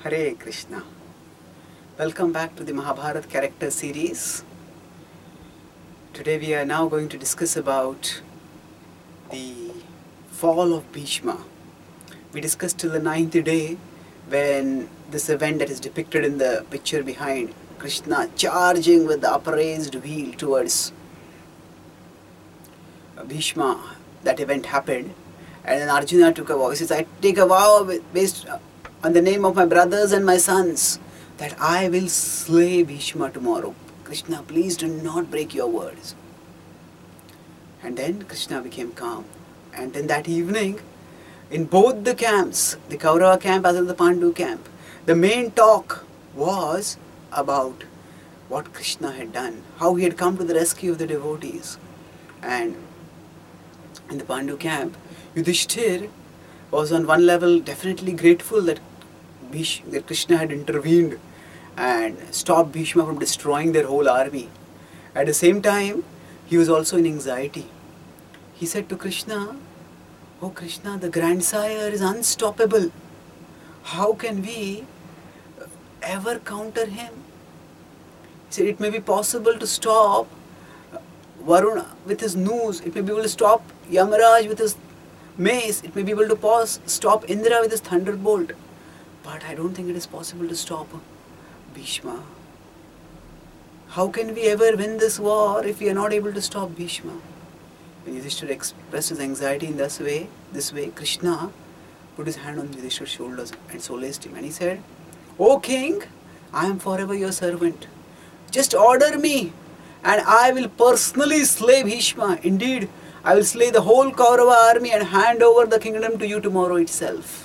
Hare Krishna. Welcome back to the Mahabharata character series. Today we are now going to discuss about the fall of Bhishma. We discussed till the 9th day when this event that is depicted in the picture behind, Krishna charging with the upraised wheel towards Bhishma, that event happened. And then Arjuna took a vow. He says, I take a vow based on the name of my brothers and my sons that I will slay Bhishma tomorrow. Krishna, please do not break your words. And then Krishna became calm. And then that evening, in both the camps, the Kaurava camp as well as the Pandu camp, the main talk was about what Krishna had done, how he had come to the rescue of the devotees. And in the Pandu camp, Yudhishthir was on one level definitely grateful that Krishna had intervened and stopped Bhishma from destroying their whole army. At the same time, he was also in anxiety. He said to Krishna, "Oh Krishna, the grandsire is unstoppable. How can we ever counter him?" He said, it may be possible to stop Varuna with his noose, it may be able to stop Yamaraj with his mace, it may be able to stop Indra with his thunderbolt. But I don't think it is possible to stop Bhishma. How can we ever win this war if we are not able to stop Bhishma? When Yudhishthira expressed his anxiety in this way, Krishna put his hand on Yudhishthira's shoulders and solaced him. And he said, "O king, I am forever your servant. Just order me and I will personally slay Bhishma. Indeed, I will slay the whole Kaurava army and hand over the kingdom to you tomorrow itself."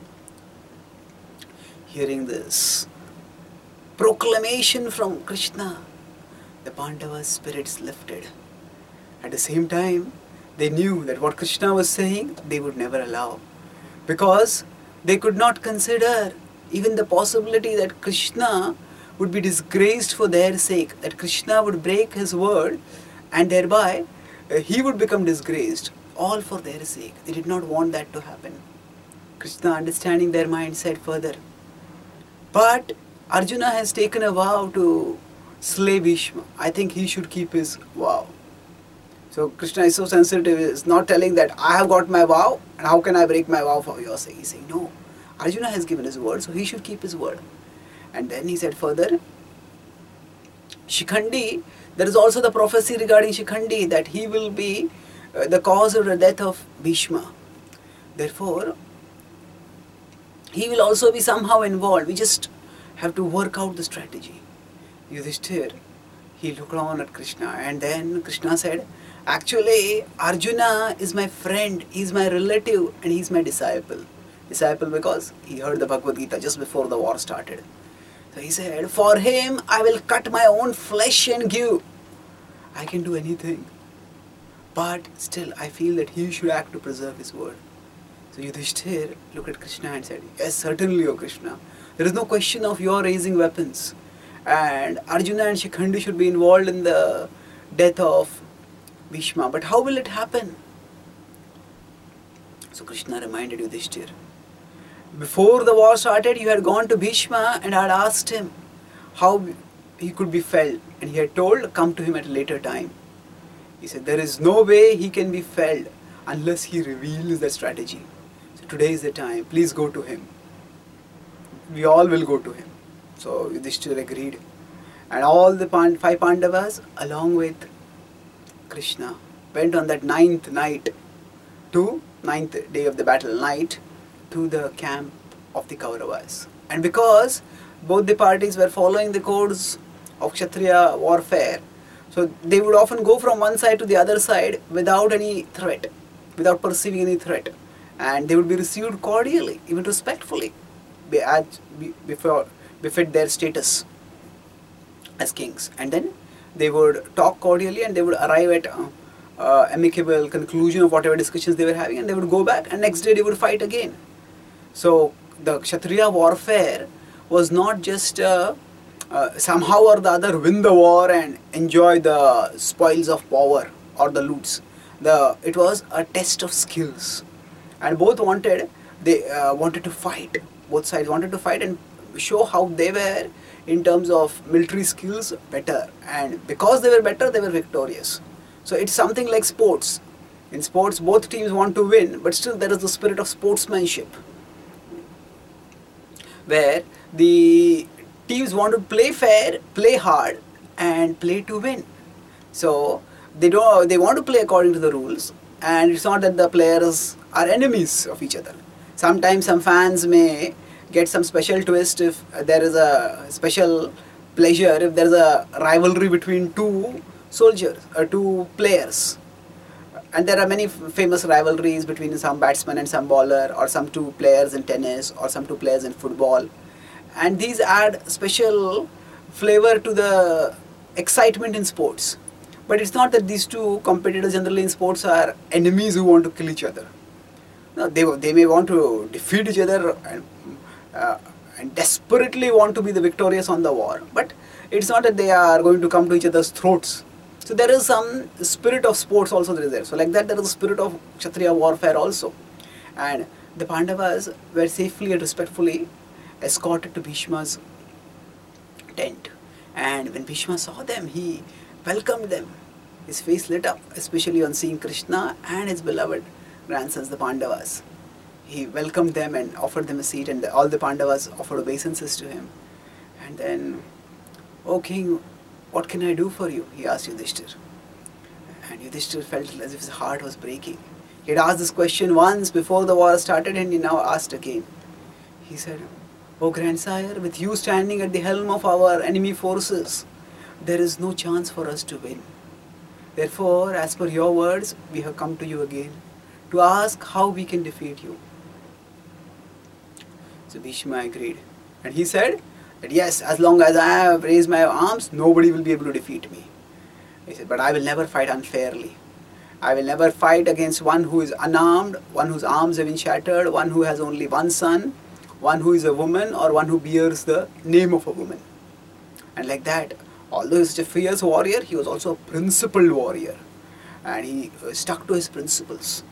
Hearing this proclamation from Krishna, the Pandavas' spirits lifted. At the same time, they knew that what Krishna was saying, they would never allow. Because they could not consider even the possibility that Krishna would be disgraced for their sake, that Krishna would break his word and thereby he would become disgraced, all for their sake. They did not want that to happen. Krishna, understanding their mind, said further, "But Arjuna has taken a vow to slay Bhishma. I think he should keep his vow." So Krishna is so sensitive, he is not telling that I have got my vow and how can I break my vow for your sake. He is saying, no, Arjuna has given his word, so he should keep his word. And then he said further, Shikhandi, there is also the prophecy regarding Shikhandi that he will be the cause of the death of Bhishma. Therefore, he will also be somehow involved. We just have to work out the strategy. Yudhishthir, he looked on at Krishna and then Krishna said, actually, Arjuna is my friend, he is my relative and he is my disciple. Disciple because he heard the Bhagavad Gita just before the war started. So he said, for him I will cut my own flesh and give. I can do anything. But still I feel that he should act to preserve his word. So Yudhishthir looked at Krishna and said, yes, certainly, O Krishna. There is no question of your raising weapons. And Arjuna and Shikhandi should be involved in the death of Bhishma. But how will it happen? So Krishna reminded Yudhishthir, before the war started, you had gone to Bhishma and had asked him how he could be felled. And he had told, come to him at a later time. He said, there is no way he can be felled unless he reveals the strategy. So today is the time. Please go to him. We all will go to him. So Yudhishthira agreed. And all the five Pandavas, along with Krishna, went on that ninth day of the battle night, to the camp of the Kauravas. And because both the parties were following the codes of Kshatriya warfare, so they would often go from one side to the other side without any threat, without perceiving any threat. And they would be received cordially, even respectfully, befit their status as kings. And then they would talk cordially and they would arrive at amicable conclusion of whatever discussions they were having, and they would go back and next day they would fight again. So the Kshatriya warfare was not just somehow or the other win the war and enjoy the spoils of power or the loots. It was a test of skills, and both wanted to fight. Both sides wanted to fight and show how they were in terms of military skills better, and because they were better, they were victorious. So it's something like sports. In sports, both teams want to win, but still there is the spirit of sportsmanship, where the teams want to play fair, play hard, and play to win. So they want to play according to the rules, and it's not that the players are enemies of each other. Sometimes some fans may get some special twist if there is a special pleasure if there is a rivalry between two soldiers or two players. And there are many famous rivalries between some batsman and some bowler, or some two players in tennis, or some two players in football, and these add special flavor to the excitement in sports. But it's not that these two competitors generally in sports are enemies who want to kill each other. No, they may want to defeat each other and desperately want to be the victorious on the war, but it's not that they are going to come to each other's throats. So there is some spirit of sports also there. So like that, there is a spirit of Kshatriya warfare also. And the Pandavas were safely and respectfully escorted to Bhishma's tent. And when Bhishma saw them, he welcomed them. His face lit up, especially on seeing Krishna and his beloved grandsons, the Pandavas. He welcomed them and offered them a seat, and all the Pandavas offered obeisances to him. And then, "O king, what can I do for you?" he asked Yudhishthir. And Yudhishthir felt as if his heart was breaking. He had asked this question once before the war started, and he now asked again. He said, "O grandsire, with you standing at the helm of our enemy forces, there is no chance for us to win. Therefore, as per your words, we have come to you again to ask how we can defeat you." So Bhishma agreed. And he said that yes, as long as I have raised my arms, nobody will be able to defeat me. He said, "But I will never fight unfairly. I will never fight against one who is unarmed, one whose arms have been shattered, one who has only one son, one who is a woman, or one who bears the name of a woman." And like that, although he was such a fierce warrior, he was also a principled warrior. And he stuck to his principles.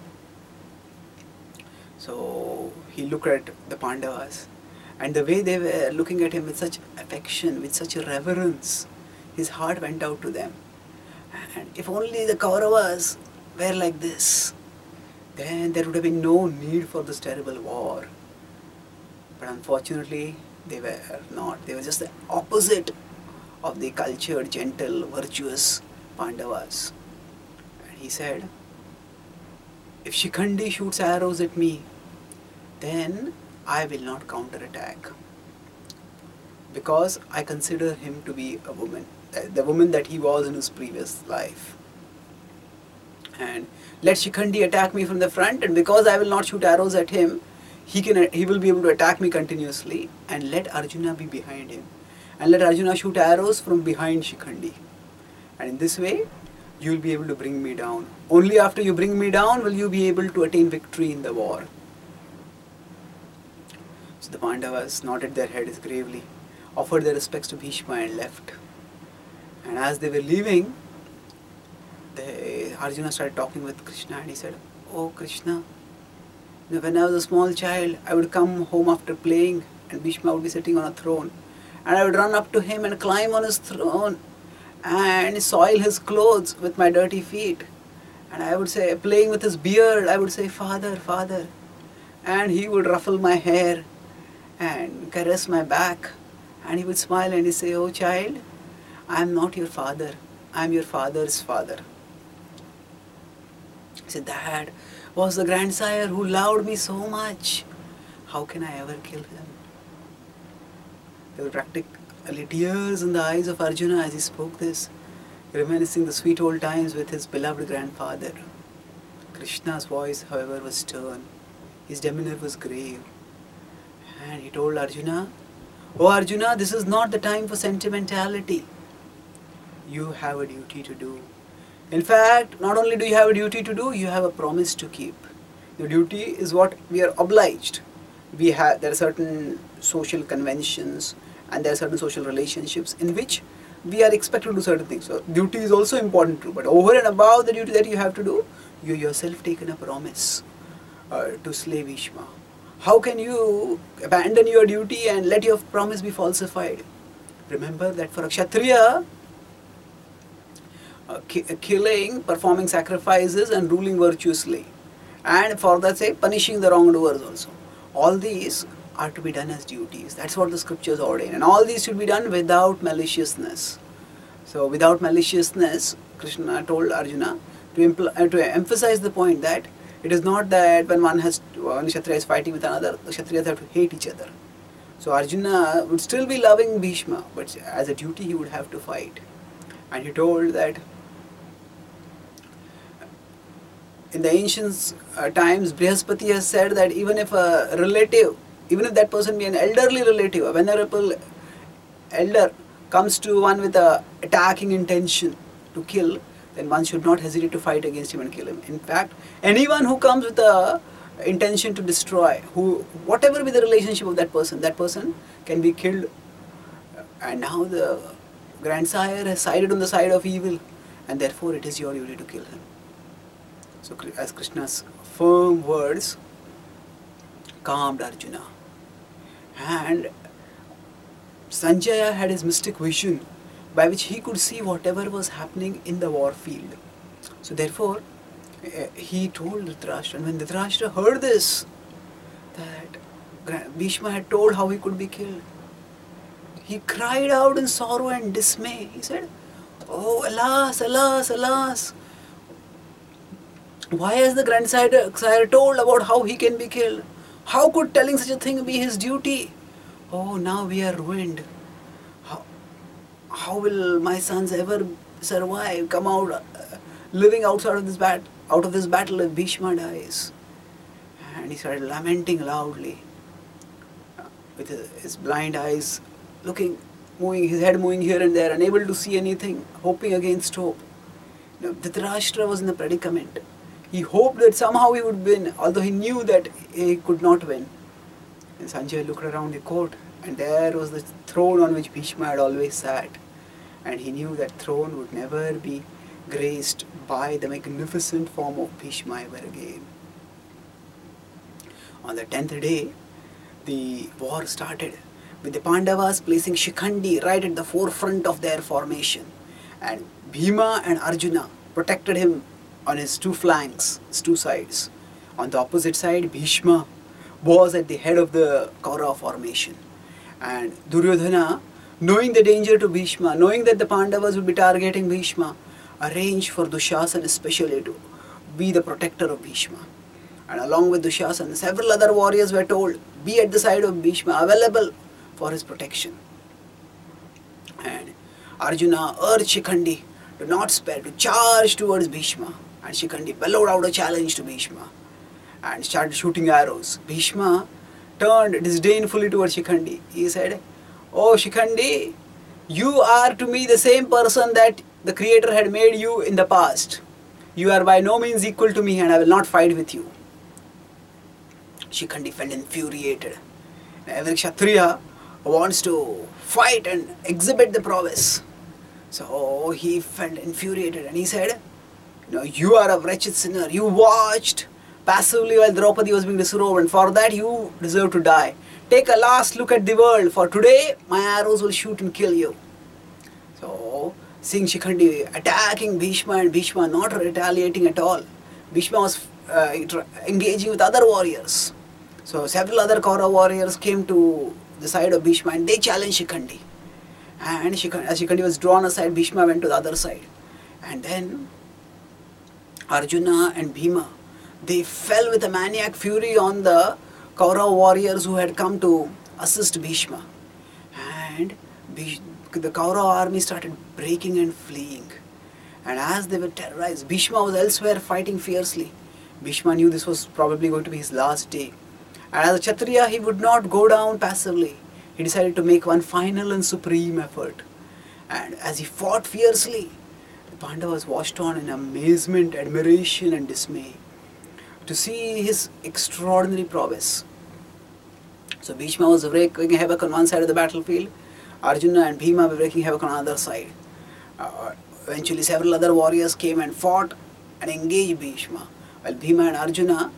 So he looked at the Pandavas, and the way they were looking at him with such affection, with such reverence, his heart went out to them. And if only the Kauravas were like this, then there would have been no need for this terrible war. But unfortunately, they were not. They were just the opposite of the cultured, gentle, virtuous Pandavas. And he said, "If Shikhandi shoots arrows at me, then I will not counterattack, because I consider him to be a woman, the woman that he was in his previous life. And let Shikhandi attack me from the front, and because I will not shoot arrows at him, he will be able to attack me continuously, and let Arjuna be behind him. And let Arjuna shoot arrows from behind Shikhandi. And in this way, you will be able to bring me down. Only after you bring me down will you be able to attain victory in the war." So the Pandavas nodded their heads gravely, offered their respects to Bhishma, and left. And as they were leaving, Arjuna started talking with Krishna, and he said, "Oh Krishna, when I was a small child, I would come home after playing, and Bhishma would be sitting on a throne. And I would run up to him and climb on his throne and soil his clothes with my dirty feet. And I would say, playing with his beard, I would say, 'Father, Father.' And he would ruffle my hair and caress my back. And he would smile and he'd say, 'Oh child, I am not your father. I am your father's father.'" He said, "That was the grandsire who loved me so much. How can I ever kill him?" There were practically tears in the eyes of Arjuna as he spoke this, reminiscing the sweet old times with his beloved grandfather. Krishna's voice, however, was stern. His demeanor was grave. And he told Arjuna, "Oh Arjuna, this is not the time for sentimentality. You have a duty to do. In fact, not only do you have a duty to do, you have a promise to keep. The duty is what we are obliged. There are certain social conventions and there are certain social relationships in which we are expected to do certain things. So duty is also important too. But over and above the duty that you have to do, you yourself taken a promise to slay Bhishma. How can you abandon your duty and let your promise be falsified? Remember that for a Kshatriya, killing, performing sacrifices and ruling virtuously, and for that sake punishing the wrongdoers also. All these are to be done as duties. That's what the scriptures ordain, and all these should be done without maliciousness. So without maliciousness, Krishna told Arjuna to emphasize the point that it is not that when one Kshatriya is fighting with another, the Kshatriyas have to hate each other. So Arjuna would still be loving Bhishma, but as a duty he would have to fight. And he told that in the ancient times, Brihaspati has said that even if a relative, even if that person be an elderly relative, a venerable elder comes to one with a attacking intention to kill, then one should not hesitate to fight against him and kill him. In fact, anyone who comes with a intention to destroy, whatever be the relationship of that person can be killed. And now the grandsire has sided on the side of evil, and therefore it is your duty to kill him. So as Krishna's firm words calmed Arjuna, and Sanjaya had his mystic vision by which he could see whatever was happening in the war field. So therefore he told Dhritarashtra, and when Dhritarashtra heard this, that Bhishma had told how he could be killed, he cried out in sorrow and dismay. He said, "Oh, alas, alas, alas! Why has the grandsire told about how he can be killed? How could telling such a thing be his duty? Oh, now we are ruined. How will my sons ever survive, come out living outside of this battle if Bhishma dies?" And he started lamenting loudly, with his blind eyes his head moving here and there, unable to see anything, hoping against hope. Dhritarashtra was in the predicament. He hoped that somehow he would win, although he knew that he could not win. And Sanjay looked around the court, and there was the throne on which Bhishma had always sat. And he knew that throne would never be graced by the magnificent form of Bhishma ever again. On the 10th day, the war started, with the Pandavas placing Shikhandi right at the forefront of their formation. And Bhima and Arjuna protected him on his two flanks, his two sides. On the opposite side, Bhishma was at the head of the Kaurava formation. And Duryodhana, knowing the danger to Bhishma, knowing that the Pandavas would be targeting Bhishma, arranged for Dushasana especially to be the protector of Bhishma. And along with Dushasana, several other warriors were told, be at the side of Bhishma, available for his protection. And Arjuna urged Shikhandi to not spare, to charge towards Bhishma. And Shikhandi bellowed out a challenge to Bhishma and started shooting arrows. Bhishma turned disdainfully towards Shikhandi. He said, "Oh Shikhandi, you are to me the same person that the Creator had made you in the past. You are by no means equal to me, and I will not fight with you." Shikhandi felt infuriated. Every Kshatriya wants to fight and exhibit the prowess. So he felt infuriated and he said, "You are a wretched sinner. You watched passively while Draupadi was being disrobed, and for that you deserve to die. Take a last look at the world, for today my arrows will shoot and kill you." So, seeing Shikhandi attacking Bhishma and Bhishma not retaliating at all, Bhishma was engaging with other warriors. So several other Kaurava warriors came to the side of Bhishma and they challenged Shikhandi. And as Shikhandi was drawn aside, Bhishma went to the other side. And then Arjuna and Bhima, they fell with a maniac fury on the Kaurava warriors who had come to assist Bhishma. And the Kaurava army started breaking and fleeing. And as they were terrorized, Bhishma was elsewhere fighting fiercely. Bhishma knew this was probably going to be his last day. And as a Kshatriya, he would not go down passively. He decided to make one final and supreme effort. And as he fought fiercely, the Pandavas watched on in amazement, admiration and dismay to see his extraordinary prowess. So Bhishma was wreaking havoc on one side of the battlefield. Arjuna and Bhima were wreaking havoc on the other side. Eventually several other warriors came and fought and engaged Bhishma. While Bhima and Arjuna,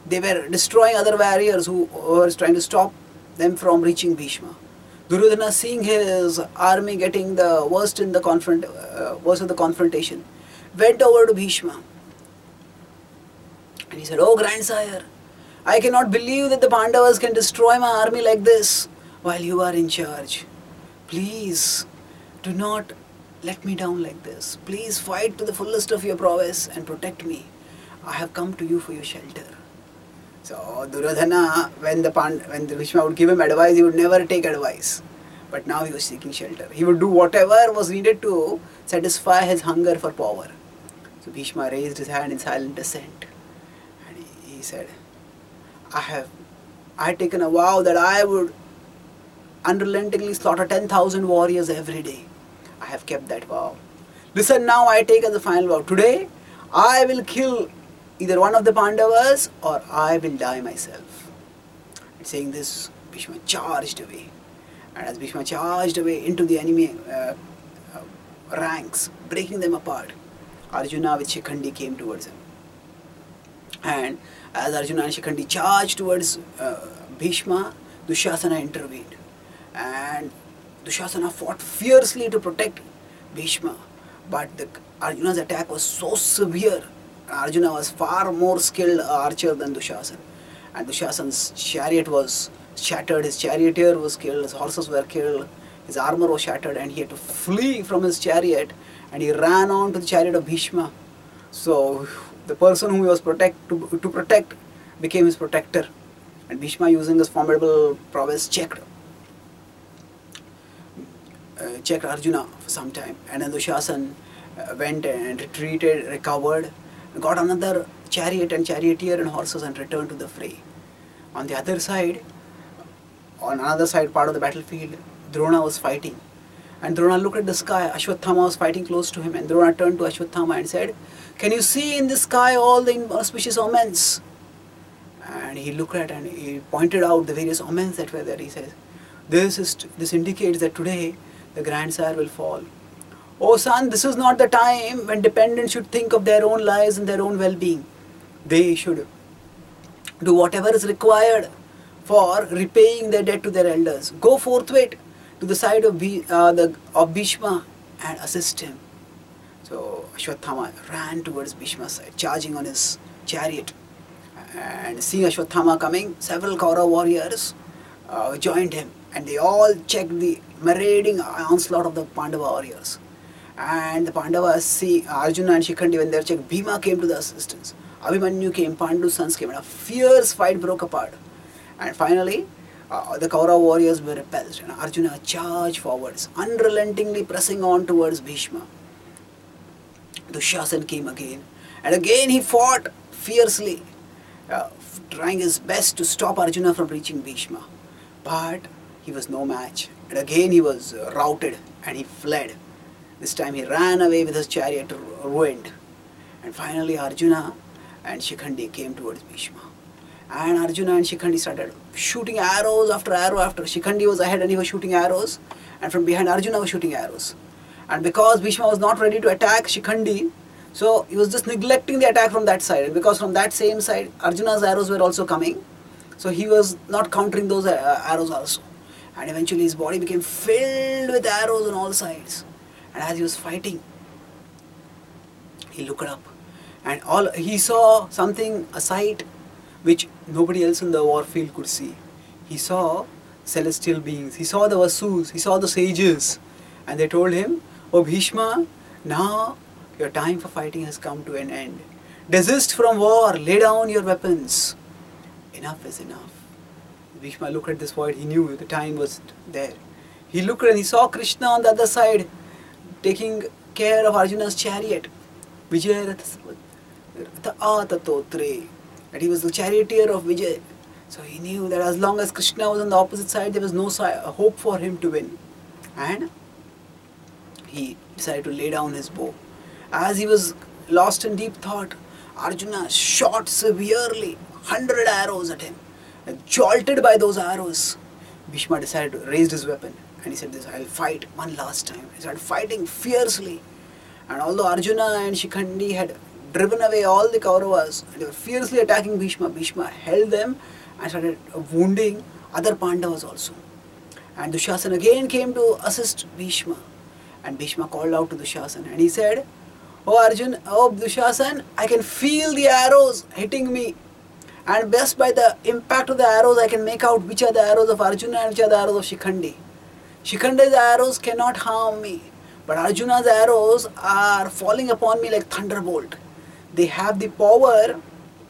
They were destroying other warriors who were trying to stop them from reaching Bhishma. Duryodhana, seeing his army getting the worst in the worst of the confrontation, went over to Bhishma and he said, "Oh grandsire, I cannot believe that the Pandavas can destroy my army like this while you are in charge. Please do not let me down like this. Please fight to the fullest of your prowess and protect me. I have come to you for your shelter." So Duryodhana, when the Bhishma would give him advice, he would never take advice. But now he was seeking shelter. He would do whatever was needed to satisfy his hunger for power. So Bhishma raised his hand in silent assent. And he said, I had taken a vow that I would unrelentingly slaughter 10,000 warriors every day. I have kept that vow. Listen now, I take as a final vow. Today, I will kill either one of the Pandavas or I will die myself. And saying this, Bhishma charged away. And as Bhishma charged away into the enemy ranks, breaking them apart, Arjuna with Shikhandi came towards him. And as Arjuna and Shikhandi charged towards Bhishma, Dushasana intervened. And Dushasana fought fiercely to protect Bhishma. But Arjuna's attack was so severe. Arjuna was far more skilled archer than Dushasana. And Dushasana's chariot was shattered, his charioteer was killed, his horses were killed, his armor was shattered, and he had to flee from his chariot, and he ran on to the chariot of Bhishma. So the person whom he was to protect became his protector. And Bhishma, using his formidable prowess, checked Arjuna for some time. And then Dushasana went and retreated, recovered, got another chariot and charioteer and horses and returned to the fray. On the other side, on another side part of the battlefield, Drona was fighting. And Drona looked at the sky. Ashwatthama was fighting close to him. And Drona turned to Ashwatthama and said, "Can you see in the sky all the auspicious omens?" And he looked at and he pointed out the various omens that were there. He says, this indicates that today the grandsire will fall. Oh son, this is not the time when dependents should think of their own lives and their own well-being. They should do whatever is required for repaying their debt to their elders. Go forthwith to the side of Bhishma and assist him. So Ashwatthama ran towards Bhishma's side, charging on his chariot. And seeing Ashwatthama coming, several Kaurava warriors joined him. And they all checked the marauding onslaught of the Pandava warriors. And the Pandavas see Arjuna and Shikhandi, when they were checked, Bhima came to the assistance. Abhimanyu came, Pandu's sons came, and a fierce fight broke apart. And finally, the Kaurava warriors were repulsed, and Arjuna charged forwards, unrelentingly pressing on towards Bhishma. Dushasana came again, and again he fought fiercely, trying his best to stop Arjuna from reaching Bhishma. But he was no match, and again he was routed, and he fled. This time he ran away with his chariot ruined. And finally Arjuna and Shikhandi came towards Bhishma. And Arjuna and Shikhandi started shooting arrows after arrow after. Shikhandi was ahead and he was shooting arrows. And from behind Arjuna was shooting arrows. And because Bhishma was not ready to attack Shikhandi, so he was just neglecting the attack from that side. And because from that same side Arjuna's arrows were also coming, so he was not countering those arrows also. And eventually his body became filled with arrows on all sides. And as he was fighting, he looked up and he saw something, a sight which nobody else in the war field could see. He saw celestial beings, he saw the Vasus, he saw the sages, and they told him, "Oh Bhishma, now your time for fighting has come to an end. Desist from war, lay down your weapons. Enough is enough." Bhishma looked at this void, he knew the time was there. He looked and he saw Krishna on the other side, taking care of Arjuna's chariot. Vijay Ratatotre. And he was the charioteer of Vijay. So he knew that as long as Krishna was on the opposite side, there was no hope for him to win. And he decided to lay down his bow. As he was lost in deep thought, Arjuna shot severely, 100 arrows at him. And jolted by those arrows, Bhishma decided to raise his weapon. And he said this, "I'll fight one last time." He started fighting fiercely. And although Arjuna and Shikhandi had driven away all the Kauravas and they were fiercely attacking Bhishma. Bhishma held them and started wounding other Pandavas also. And Dushasana again came to assist Bhishma. And Bhishma called out to Dushasana and he said, "Oh Arjun, oh Dushasan, I can feel the arrows hitting me. And best by the impact of the arrows, I can make out which are the arrows of Arjuna and which are the arrows of Shikhandi. Shikhandi's arrows cannot harm me. But Arjuna's arrows are falling upon me like thunderbolt. They have the power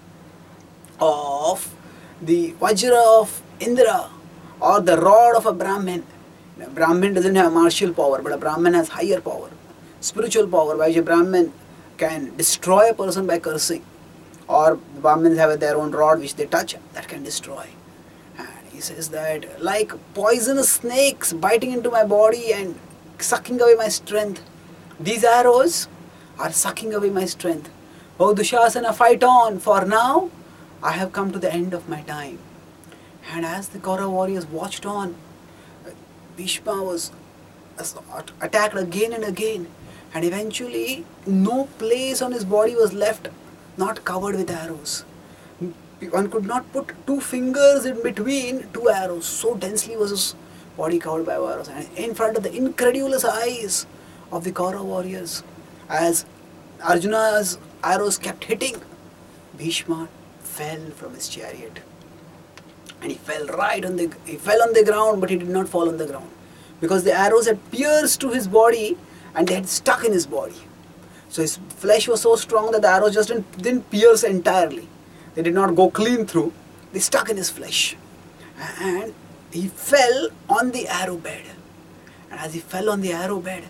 of the Vajra of Indra or the rod of a Brahmin. A Brahmin doesn't have martial power, but a Brahmin has higher power, spiritual power, by which a Brahmin can destroy a person by cursing. Or Brahmins have their own rod which they touch that can destroy. And he says that like poisonous snakes biting into my body and sucking away my strength, these arrows are sucking away my strength. Oh Dushasana, fight on, for now I have come to the end of my time. And as the Kaurava warriors watched on, Bhishma was attacked again and again, and eventually no place on his body was left not covered with arrows. One could not put two fingers in between two arrows, so densely was his body covered by arrows. And in front of the incredulous eyes of the Kaurava warriors, as Arjuna's arrows kept hitting, Bhishma fell from his chariot. And he fell on the ground, but he did not fall on the ground, because the arrows had pierced to his body and they had stuck in his body. So his flesh was so strong that the arrows just didn't pierce entirely. They did not go clean through. They stuck in his flesh. And he fell on the arrow bed. And as he fell on the arrow bed,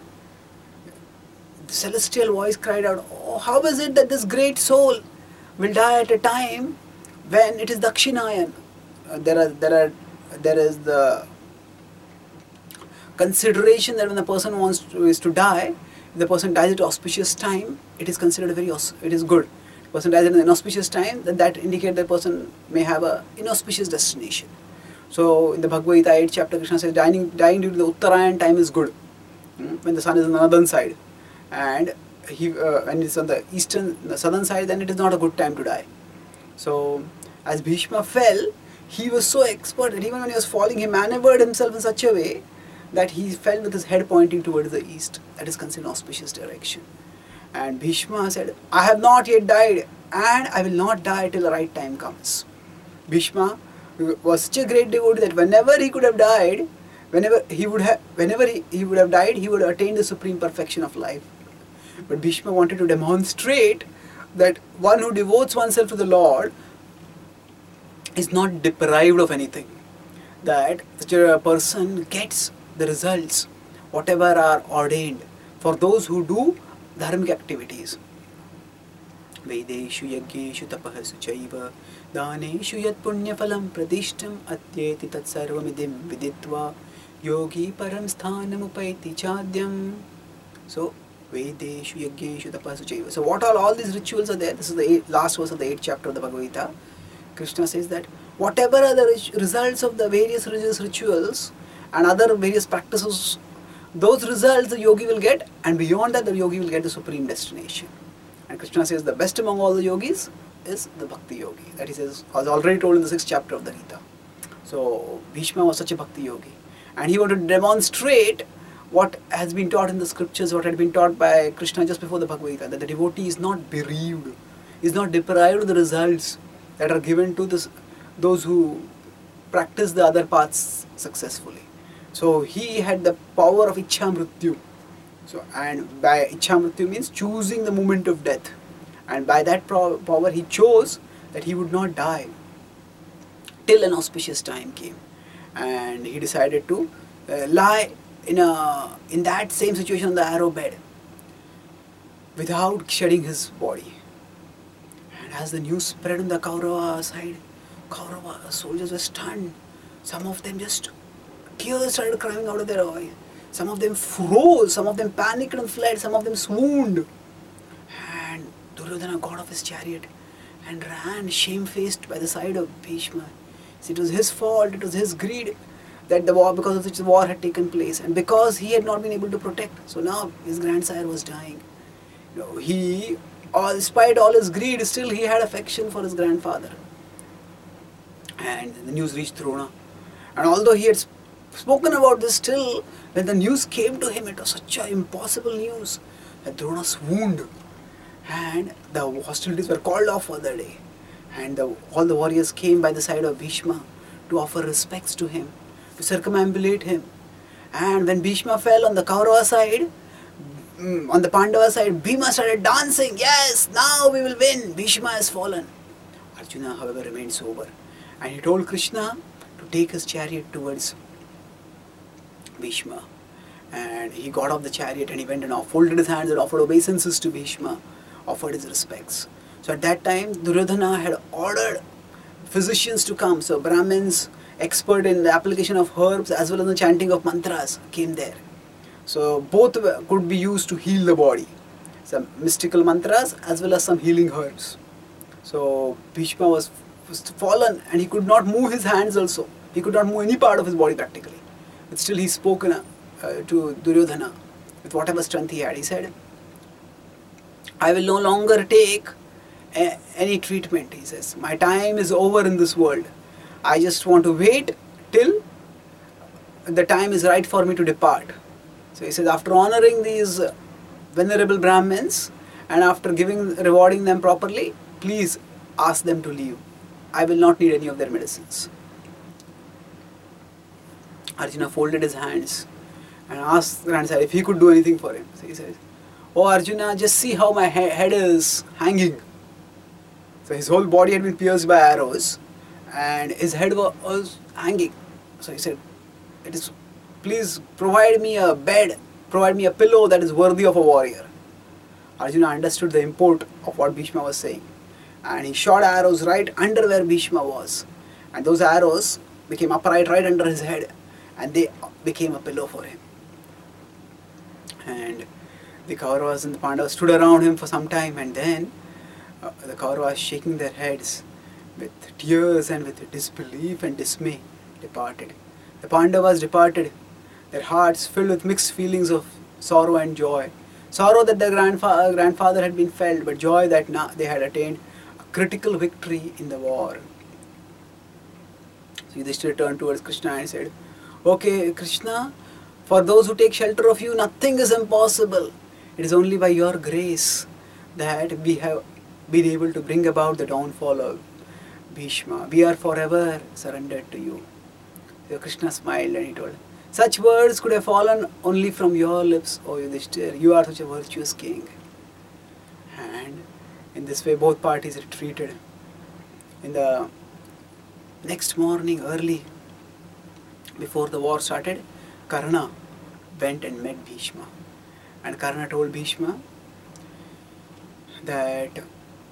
the celestial voice cried out, "Oh, how is it that this great soul will die at a time when it is Dakshinayan?" There is the consideration that when the person is to die, if the person dies at an auspicious time, it is considered it is good. If the person dies at an inauspicious time, then that indicates the person may have an inauspicious destination. So in the Bhagavad Gita 8th chapter, Krishna says dying during the Uttarayan time is good, when the sun is on the northern side, and when it's on the southern side, then it is not a good time to die. So as Bhishma fell, he was so expert that even when he was falling, he maneuvered himself in such a way that he fell with his head pointing towards the east. That is considered an auspicious direction. And Bhishma said, "I have not yet died, and I will not die till the right time comes." Bhishma was such a great devotee that whenever he could have died, whenever he would have died, he would have attained the supreme perfection of life. But Bhishma wanted to demonstrate that one who devotes oneself to the Lord is not deprived of anything. That such a person gets the results, whatever are ordained, for those who do dharmic activities. Vedeshu yajneshu tapahasu chaiva daneshu yat punyaphalam pradishtam atyeti tat sarvamidim viditva yogi param sthanam upaiti chadyam. So Vedeshu yajneshu tapahasu chaiva. So what all these rituals are there? This is the last verse of the 8th chapter of the Bhagavad Gita. Krishna says that whatever are the results of the various religious rituals and other various practices, those results the yogi will get, and beyond that the yogi will get the supreme destination. And Krishna says the best among all the yogis is the Bhakti yogi. That he says, was already told in the 6th chapter of the Gita. So Bhishma was such a Bhakti yogi, and he wanted to demonstrate what has been taught in the scriptures, what had been taught by Krishna just before the Bhagavad Gita, that the devotee is not bereaved, is not deprived of the results that are given to those who practice the other paths successfully. So he had the power of Ichha Mrityu. So, and by Ichha Mrityu means choosing the moment of death. And by that power he chose that he would not die till an auspicious time came. And he decided to lie in that same situation on the arrow bed without shedding his body. And as the news spread on the Kaurava side, Kaurava soldiers were stunned. Some of them just, tears started crying out of their eyes. Some of them froze, some of them panicked and fled, some of them swooned. And Duryodhana got off his chariot and ran shamefaced by the side of Bhishma. So it was his fault, it was his greed that the war, because of which the war had taken place, and because he had not been able to protect. So now his grandsire was dying. He Despite all his greed, still he had affection for his grandfather. And the news reached Drona. And although he had spoken about this, still when the news came to him, it was such an impossible news that Drona swooned. And the hostilities were called off for the day. And all the warriors came by the side of Bhishma to offer respects to him, to circumambulate him. And when Bhishma fell on the Kaurava side, on the Pandava side, Bhima started dancing. Yes, now we will win. Bhishma has fallen. Arjuna, however, remained sober. And he told Krishna to take his chariot towards Bhishma. And he got off the chariot and he went and folded his hands and offered obeisances to Bhishma, offered his respects. So at that time, Duryodhana had ordered physicians to come. So Brahmins, expert in the application of herbs as well as the chanting of mantras, came there. So both could be used to heal the body. Some mystical mantras as well as some healing herbs. So Bhishma was fallen and he could not move his hands also. He could not move any part of his body practically. But still he spoke to Duryodhana with whatever strength he had. He said, I will no longer take any treatment, he says. My time is over in this world. I just want to wait till the time is right for me to depart. So he says, after honoring these venerable Brahmins and after rewarding them properly, please ask them to leave. I will not need any of their medicines. Arjuna folded his hands and asked the grandsire if he could do anything for him. So he says, oh Arjuna, just see how my head is hanging. So his whole body had been pierced by arrows and his head was hanging. So he said, please provide me a bed, provide me a pillow that is worthy of a warrior. Arjuna understood the import of what Bhishma was saying. And he shot arrows right under where Bhishma was. And those arrows became upright right under his head. And they became a pillow for him. And the Kauravas and the Pandavas stood around him for some time. And then the Kauravas, shaking their heads with tears and with disbelief and dismay, departed. The Pandavas departed, their hearts filled with mixed feelings of sorrow and joy. Sorrow that their grandfather had been felled, but joy that now they had attained a critical victory in the war. So Yudhishthira turned towards Krishna and said, okay, Krishna, for those who take shelter of you, nothing is impossible. It is only by your grace that we have been able to bring about the downfall of Bhishma. We are forever surrendered to you. So Krishna smiled and he told, such words could have fallen only from your lips, O Yudhishthira. You are such a virtuous king. And in this way both parties retreated. In the next morning early, before the war started, Karna went and met Bhishma. And Karna told Bhishma that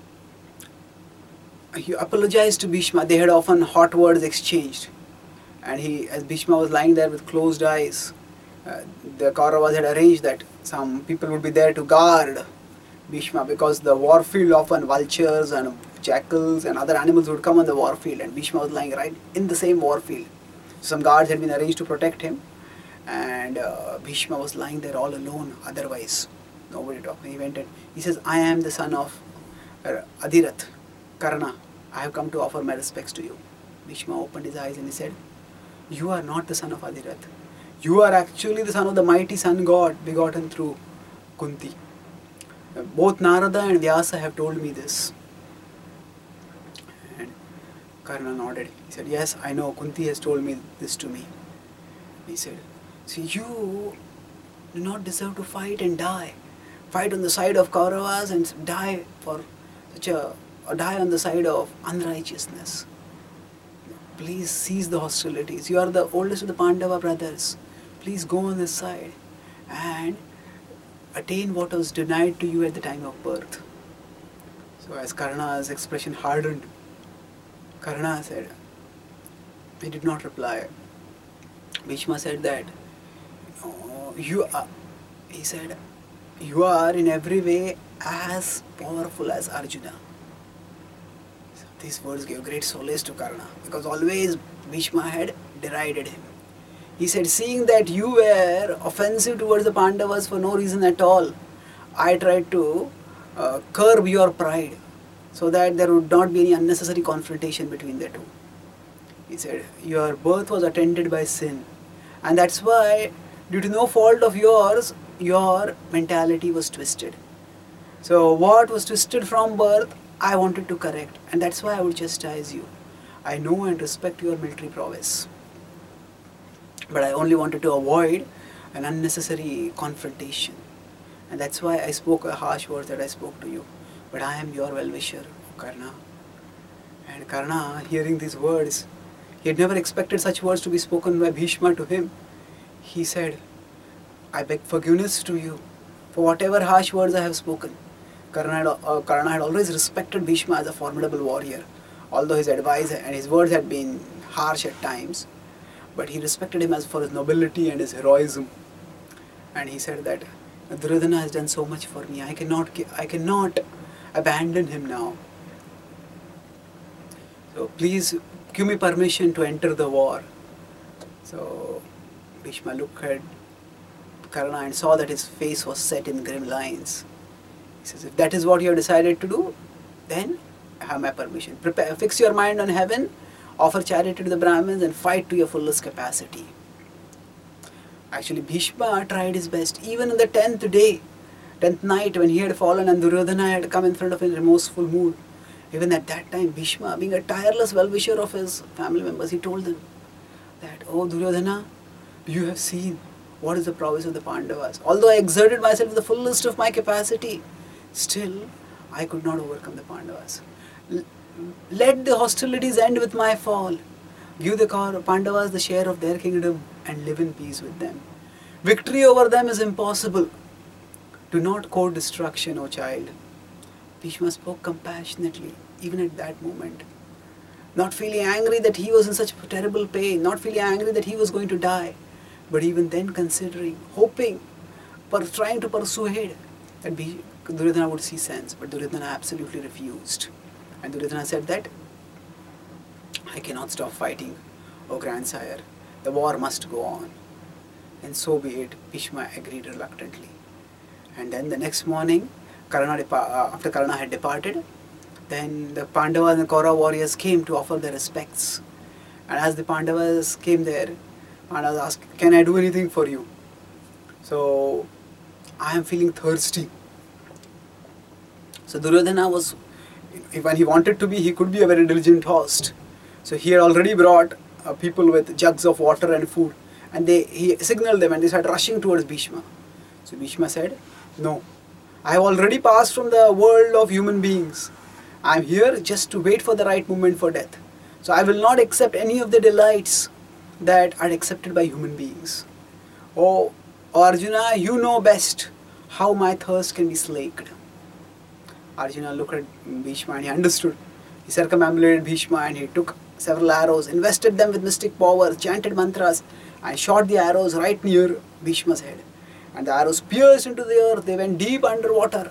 he apologized to Bhishma. They had often hot words exchanged. And as Bhishma was lying there with closed eyes, the Kauravas had arranged that some people would be there to guard Bhishma, because the war field, often vultures and jackals and other animals would come on the war field, and Bhishma was lying right in the same war field. Some guards had been arranged to protect him, and Bhishma was lying there all alone, otherwise nobody talked. He went and he says, I am the son of Adhirath, Karna. I have come to offer my respects to you. Bhishma opened his eyes and he said, you are not the son of Adhirath. You are actually the son of the mighty sun god begotten through Kunti. Both Narada and Vyasa have told me this. And Karna nodded. He said, yes, I know, Kunti has told me this to me. He said, see, you do not deserve to fight and die. Fight on the side of Kauravas and die or die on the side of unrighteousness. Please cease the hostilities. You are the oldest of the Pandava brothers. Please go on this side and attain what was denied to you at the time of birth. So as Karna's expression hardened, Karna said, he did not reply. Bhishma said that, he said, you are in every way as powerful as Arjuna. These words gave great solace to Karna, because always Bhishma had derided him. He said, seeing that you were offensive towards the Pandavas for no reason at all, I tried to curb your pride so that there would not be any unnecessary confrontation between the two. He said, your birth was attended by sin, and that's why, due to no fault of yours, your mentality was twisted. So what was twisted from birth, I wanted to correct, and that's why I would chastise you. I know and respect your military prowess, but I only wanted to avoid an unnecessary confrontation, and that's why I spoke a harsh words that I spoke to you. But I am your well-wisher, Karna. And Karna, hearing these words, he had never expected such words to be spoken by Bhishma to him. He said, I beg forgiveness to you for whatever harsh words I have spoken. Karna had always respected Bhishma as a formidable warrior, although his advice and his words had been harsh at times. But he respected him as for his nobility and his heroism. And he said that Duryodhana has done so much for me. I cannot abandon him now. So please give me permission to enter the war. So Bhishma looked at Karna and saw that his face was set in grim lines. He says, if that is what you have decided to do, then have my permission. Fix your mind on heaven, offer charity to the Brahmins, and fight to your fullest capacity. Actually, Bhishma tried his best. Even in the 10th day, 10th night, when he had fallen and Duryodhana had come in front of him in remorseful mood, even at that time, Bhishma, being a tireless well-wisher of his family members, he told them that, oh Duryodhana, you have seen what is the prowess of the Pandavas. Although I exerted myself to the fullest of my capacity, still I could not overcome the Pandavas. Let the hostilities end with my fall. Give the Pandavas the share of their kingdom and live in peace with them. Victory over them is impossible. Do not court destruction, O child. Bhishma spoke compassionately, even at that moment. Not feeling angry that he was in such terrible pain, not feeling angry that he was going to die, but even then considering, hoping, trying to persuade that Duryodhana would see sense. But Duryodhana absolutely refused. And Duryodhana said that, I cannot stop fighting, O grandsire. The war must go on. And so be it. Bhishma agreed reluctantly. And then the next morning, after Karna had departed, then the Pandavas and Kaurava warriors came to offer their respects. And as the Pandavas came there, Pandavas asked, can I do anything for you? So, I am feeling thirsty. So Duryodhana was, when he wanted to be, he could be a very diligent host. So he had already brought people with jugs of water and food. And he signaled them and they started rushing towards Bhishma. So Bhishma said, no, I have already passed from the world of human beings. I am here just to wait for the right moment for death. So I will not accept any of the delights that are accepted by human beings. Oh Arjuna, you know best how my thirst can be slaked. Arjuna looked at Bhishma and he understood. He circumambulated Bhishma and he took several arrows, invested them with mystic powers, chanted mantras, and shot the arrows right near Bhishma's head. And the arrows pierced into the earth. They went deep underwater,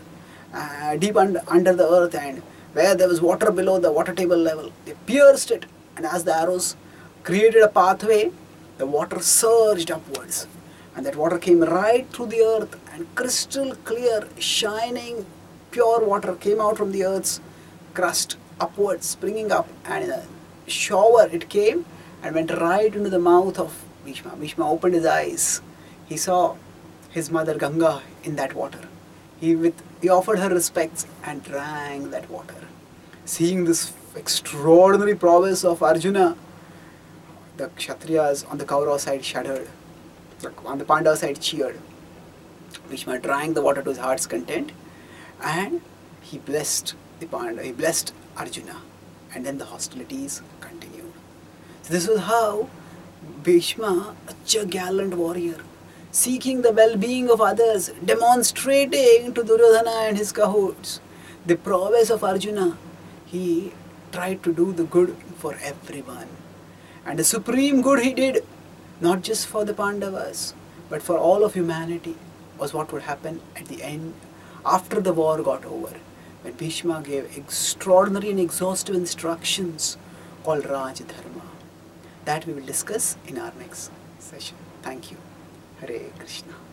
under the earth, and where there was water below the water table level, they pierced it. And as the arrows created a pathway, the water surged upwards. And that water came right through the earth, and crystal clear, shining, pure water came out from the earth's crust upwards, springing up, and in a shower it came and went right into the mouth of Bhishma. Bhishma opened his eyes. He saw his mother Ganga in that water. He offered her respects and drank that water. Seeing this extraordinary prowess of Arjuna, the Kshatriyas on the Kaurava side shuddered. On the Pandava side cheered. Bhishma drank the water to his heart's content, and he blessed he blessed Arjuna, and then the hostilities continued. So this was how Bhishma, such a gallant warrior, seeking the well-being of others, demonstrating to Duryodhana and his cahoots the prowess of Arjuna, he tried to do the good for everyone. And the supreme good he did, not just for the Pandavas, but for all of humanity, was what would happen at the end, after the war got over, when Bhishma gave extraordinary and exhaustive instructions called Raj Dharma. That we will discuss in our next session. Thank you. Hare Krishna.